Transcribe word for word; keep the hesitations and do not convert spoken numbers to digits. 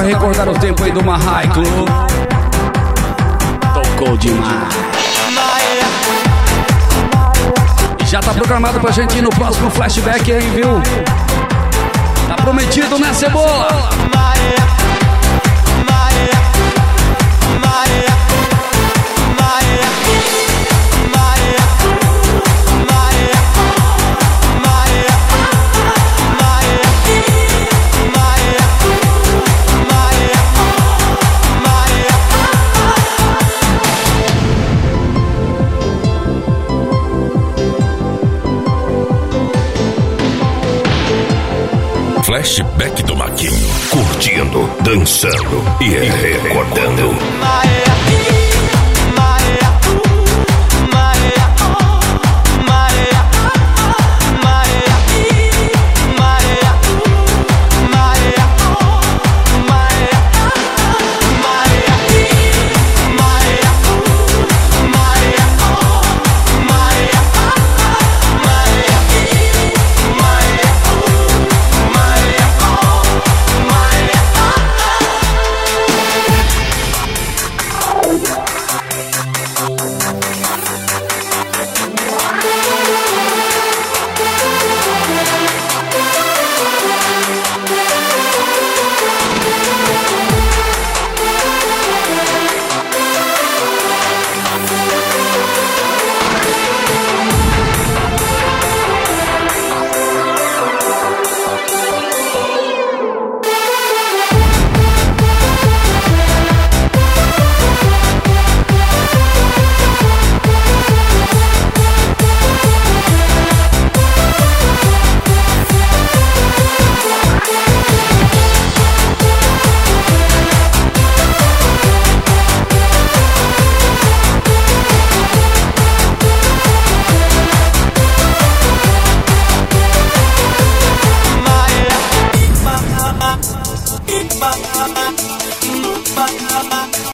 recordar o tempo aí do Mahai Club. Tocou demais. Já tá programado pra gente ir no próximo flashback aí, viu? Tá prometido, né, Cebola? Flashback do Maquinho, curtindo, dançando e recordando.